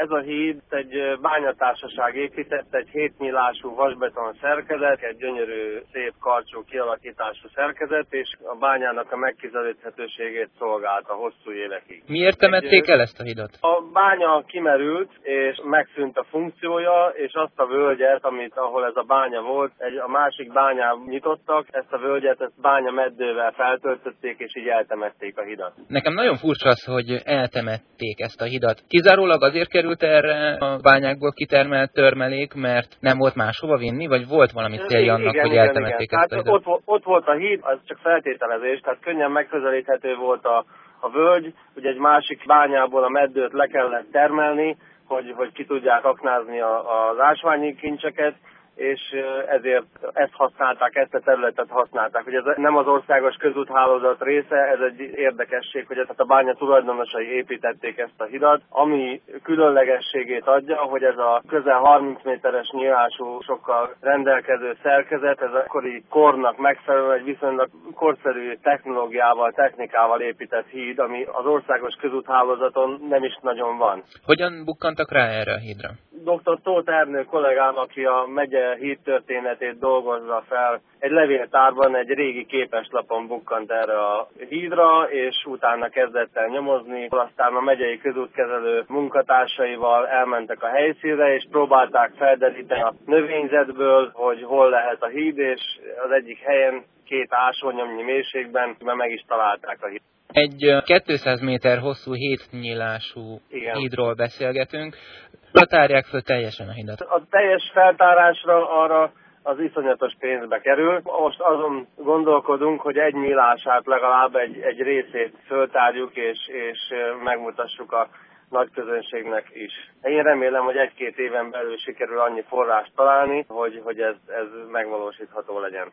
Ez a híd egy bányatársaság épített, egy 7 nyílású vasbeton szerkezet, egy gyönyörű, szép karcsú kialakítású szerkezet, és a bányának a megközelíthetőségét szolgálta hosszú évekig. Miért temették el ezt a hidat? A bánya kimerült, és megszűnt a funkciója, és azt a völgyet, ahol ez a bánya volt, a másik bányában nyitottak, ezt a völgyet, ezt bányameddővel feltöltötték, és így eltemették a hidat. Nekem nagyon furcsa az, hogy eltemették ezt a hidat. Kizárólag azért került erre a bányákból kitermelt törmelék, mert nem volt máshova vinni, vagy volt valami célja annak, hogy eltemették ezt a hidat? Ott volt a híd, az csak feltételezés, tehát könnyen megközelíthető volt a völgy, ugye egy másik bányából a meddőt le kellett termelni, hogy ki tudják aknázni az ásványi kincseket, és ezért ezt használták, ezt a területet használták. Ugye ez nem az országos közúthálózat része, ez egy érdekesség, hogy a bánya tulajdonosai építették ezt a hidat, ami különlegességét adja, hogy ez a közel 30 méteres nyílású sokkal rendelkező szerkezet, ez akkori kornak megfelelően egy viszonylag korszerű technológiával, technikával épített híd, ami az országos közúthálózaton nem is nagyon van. Hogyan bukkantak rá erre a hídra? Dr. Tóth Ernő kollégám, aki a megye hídtörténetét dolgozza fel, egy levéltárban, egy régi képeslapon bukkant erre a hídra, és utána kezdett el nyomozni. Aztán a megyei közútkezelő munkatársaival elmentek a helyszínre, és próbálták felderíteni a növényzetből, hogy hol lehet a híd, és az egyik helyen 2 ásványomnyi mélységben meg is találták a híd. Egy 200 méter hosszú 7 nyílású hídról beszélgetünk. Tárják föl teljesen a hidat? A teljes feltárásra arra az iszonyatos pénzbe kerül. Most azon gondolkodunk, hogy egy nyílását legalább egy részét föltárjuk, és megmutassuk a nagy közönségnek is. Én remélem, hogy 1-2 éven belül sikerül annyi forrást találni, hogy ez megvalósítható legyen.